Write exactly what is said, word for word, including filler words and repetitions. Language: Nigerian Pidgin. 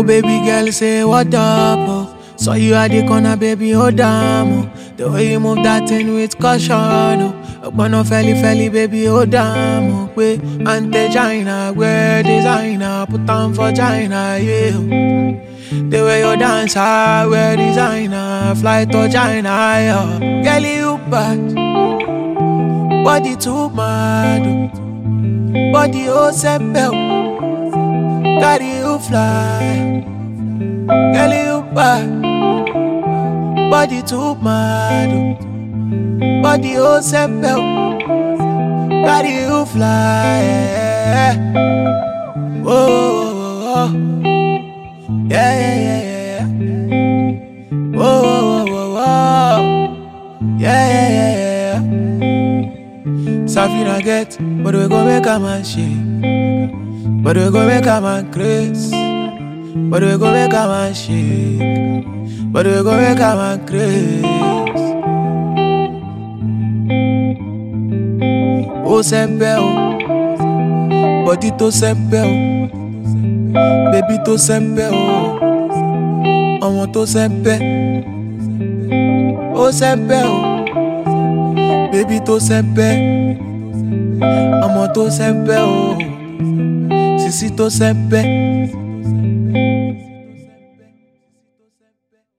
Oh baby girl, say what up, oh. Saw you at the corner, baby, oh damn, oh. The way you move that thing with caution, oh. Open felly felly, baby, oh damn, oh. Wait, ante China, wear designer, put on for China, yeah. The way you dance, I wear designer, fly to China, yeah. Girl, you bad, body too mad, oh. Body oh sepel, carry you fly. Girl, you bad, body too mad, oh. Body oh sepel, carry you fly. Yeah. Oh, oh, oh. Yeah, yeah, yeah, yeah, yeah. Oh, oh, oh, oh. Yeah, yeah, yeah, yeah, yeah. Safina get, but we gon' make a man shake. But we gon' make a man crazy. But we gon' make a man shake. But we gon' make a man crazy. Oh, sempe, oh. Body to sempe, oh. Baby to sempe, oh. Ọmọ to sempe. Oh, sempe, oh. Baby to sempe. Ọmọ to sempe, oh. Sisi to sempe.